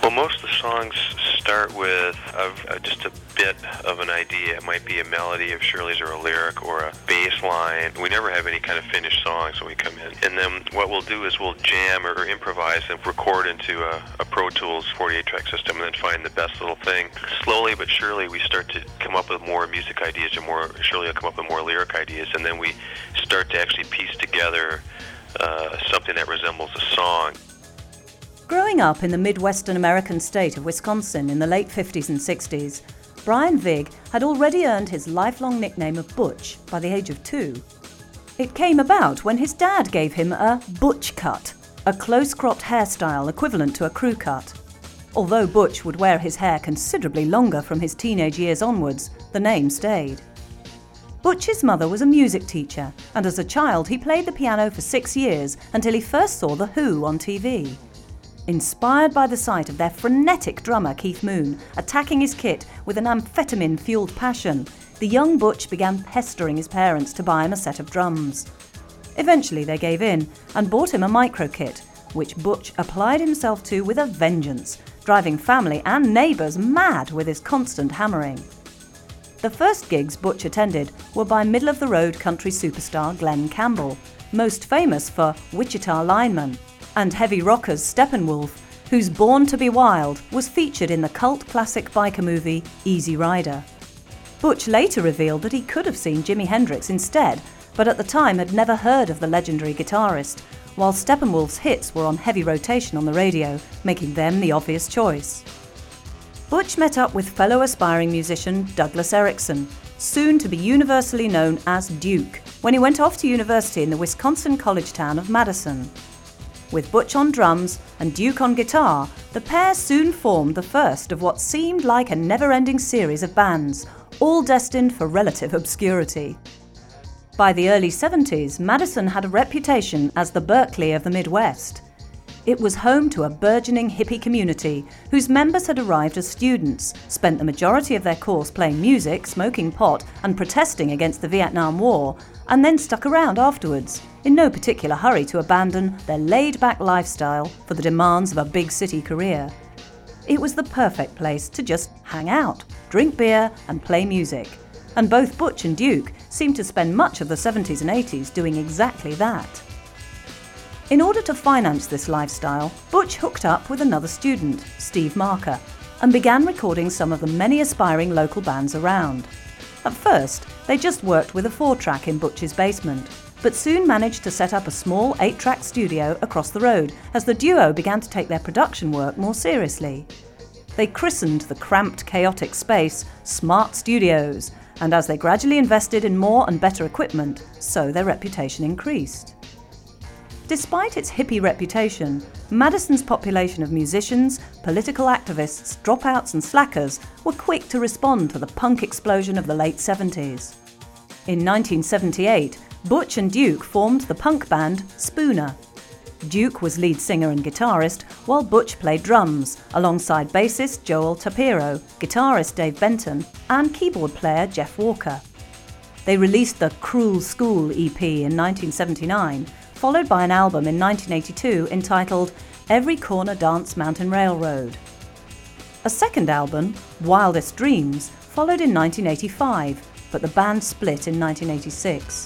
Well, most of the songs start with just a bit of an idea. It might be a melody of Shirley's or a lyric or a bass line. We never have any kind of finished songs when we come in. And then what we'll do is we'll jam or improvise and record into a Pro Tools 48-track system and then find the best little thing. Slowly but surely we start to come up with more music ideas, or Shirley will come up with more lyric ideas, and then we start to actually piece together something that resembles a song. Growing up in the Midwestern American state of Wisconsin in the late 50s and 60s, Brian Vig had already earned his lifelong nickname of Butch by the age of 2. It came about when his dad gave him a butch cut, a close-cropped hairstyle equivalent to a crew cut. Although Butch would wear his hair considerably longer from his teenage years onwards, the name stayed. Butch's mother was a music teacher, and as a child he played the piano for 6 years until he first saw The Who on TV. Inspired by the sight of their frenetic drummer Keith Moon attacking his kit with an amphetamine-fueled passion, the young Butch began pestering his parents to buy him a set of drums. Eventually they gave in and bought him a micro kit, which Butch applied himself to with a vengeance, driving family and neighbours mad with his constant hammering. The first gigs Butch attended were by middle-of-the-road country superstar Glenn Campbell, most famous for Wichita Lineman, and heavy rockers Steppenwolf, whose Born to be Wild was featured in the cult classic biker movie Easy Rider. Butch later revealed that he could have seen Jimi Hendrix instead, but at the time had never heard of the legendary guitarist, while Steppenwolf's hits were on heavy rotation on the radio, making them the obvious choice. Butch met up with fellow aspiring musician Douglas Erickson, soon to be universally known as Duke, when he went off to university in the Wisconsin college town of Madison. With Butch on drums and Duke on guitar, the pair soon formed the first of what seemed like a never-ending series of bands, all destined for relative obscurity. By the early 70s, Madison had a reputation as the Berkeley of the Midwest. It was home to a burgeoning hippie community whose members had arrived as students, spent the majority of their course playing music, smoking pot, and protesting against the Vietnam War, and then stuck around afterwards, in no particular hurry to abandon their laid-back lifestyle for the demands of a big city career. It was the perfect place to just hang out, drink beer, and play music. And both Butch and Duke seemed to spend much of the 70s and 80s doing exactly that. In order to finance this lifestyle, Butch hooked up with another student, Steve Marker, and began recording some of the many aspiring local bands around. At first, they just worked with a 4-track in Butch's basement, but soon managed to set up a small 8-track studio across the road as the duo began to take their production work more seriously. They christened the cramped, chaotic space Smart Studios, and as they gradually invested in more and better equipment, so their reputation increased. Despite its hippie reputation, Madison's population of musicians, political activists, dropouts and slackers were quick to respond to the punk explosion of the late 70s. In 1978, Butch and Duke formed the punk band Spooner. Duke was lead singer and guitarist, while Butch played drums, alongside bassist Joel Tapiro, guitarist Dave Benton, and keyboard player Jeff Walker. They released the Cruel School EP in 1979, followed by an album in 1982 entitled Every Corner Dance Mountain Railroad. A second album, Wildest Dreams, followed in 1985, but the band split in 1986.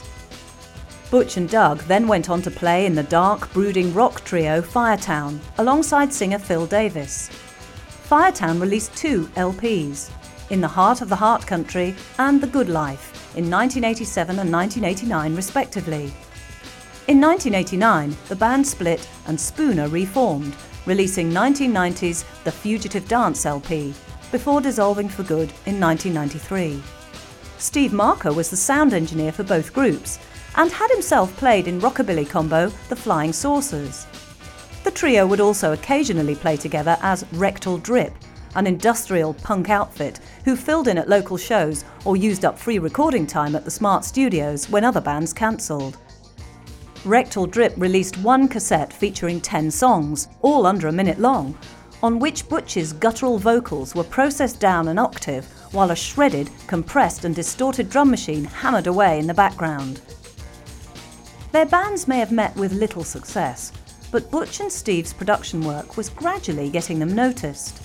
Butch and Doug then went on to play in the dark, brooding rock trio Firetown, alongside singer Phil Davis. Firetown released 2 LPs, In the Heart of the Heart Country and The Good Life, in 1987 and 1989 respectively. In 1989, the band split and Spooner reformed, releasing 1990's The Fugitive Dance LP, before dissolving for good in 1993. Steve Marker was the sound engineer for both groups, and had himself played in rockabilly combo The Flying Saucers. The trio would also occasionally play together as Rectal Drip, an industrial punk outfit who filled in at local shows or used up free recording time at the Smart Studios when other bands cancelled. Rectal Drip released 1 cassette featuring 10 songs, all under a minute long, on which Butch's guttural vocals were processed down an octave while a shredded, compressed and distorted drum machine hammered away in the background. Their bands may have met with little success, but Butch and Steve's production work was gradually getting them noticed.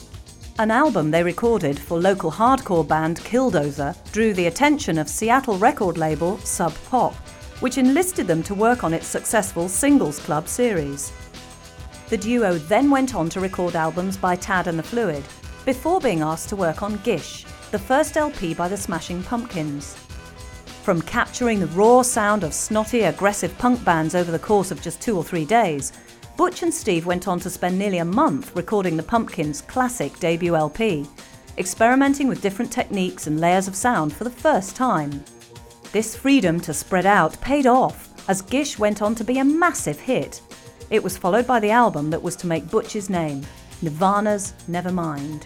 An album they recorded for local hardcore band Killdozer drew the attention of Seattle record label Sub Pop, which enlisted them to work on its successful Singles Club series. The duo then went on to record albums by Tad and the Fluid, before being asked to work on Gish, the first LP by the Smashing Pumpkins. From capturing the raw sound of snotty, aggressive punk bands over the course of just 2 or 3 days, Butch and Steve went on to spend nearly a month recording the Pumpkins' classic debut LP, experimenting with different techniques and layers of sound for the first time. This freedom to spread out paid off, as Gish went on to be a massive hit. It was followed by the album that was to make Butch's name, Nirvana's Nevermind.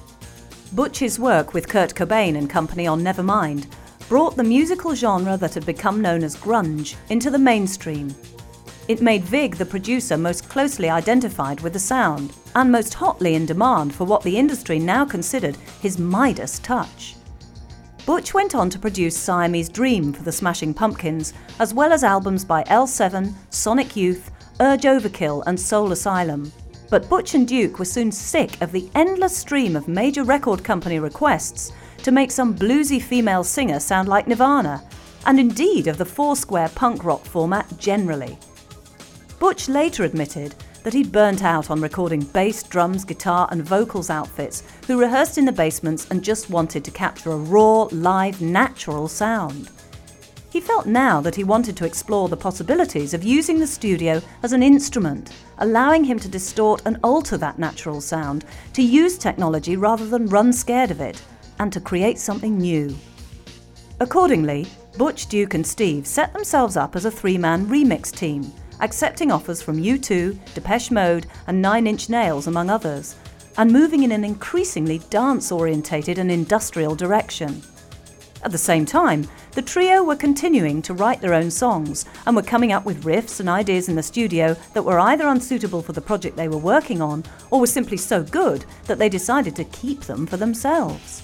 Butch's work with Kurt Cobain and company on Nevermind brought the musical genre that had become known as grunge into the mainstream. It made Vig the producer most closely identified with the sound and most hotly in demand for what the industry now considered his Midas touch. Butch went on to produce Siamese Dream for the Smashing Pumpkins, as well as albums by L7, Sonic Youth, Urge Overkill and Soul Asylum. But Butch and Duke were soon sick of the endless stream of major record company requests to make some bluesy female singer sound like Nirvana, and indeed of the four-square punk rock format generally. Butch later admitted that he'd burnt out on recording bass, drums, guitar and vocals outfits who rehearsed in the basements and just wanted to capture a raw, live, natural sound. He felt now that he wanted to explore the possibilities of using the studio as an instrument, allowing him to distort and alter that natural sound, to use technology rather than run scared of it, and to create something new. Accordingly, Butch, Duke and Steve set themselves up as a 3-man remix team, accepting offers from U2, Depeche Mode and 9 Inch Nails among others, and moving in an increasingly dance-orientated and industrial direction. At the same time, the trio were continuing to write their own songs and were coming up with riffs and ideas in the studio that were either unsuitable for the project they were working on or were simply so good that they decided to keep them for themselves.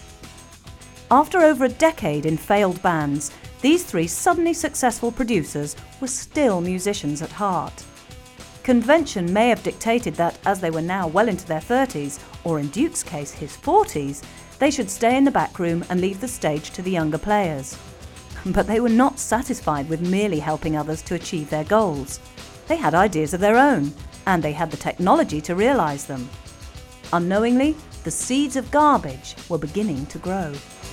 After over a decade in failed bands, these 3 suddenly successful producers were still musicians at heart. Convention may have dictated that, as they were now well into their 30s, or in Duke's case his 40s, they should stay in the back room and leave the stage to the younger players. But they were not satisfied with merely helping others to achieve their goals. They had ideas of their own, and they had the technology to realise them. Unknowingly, the seeds of Garbage were beginning to grow.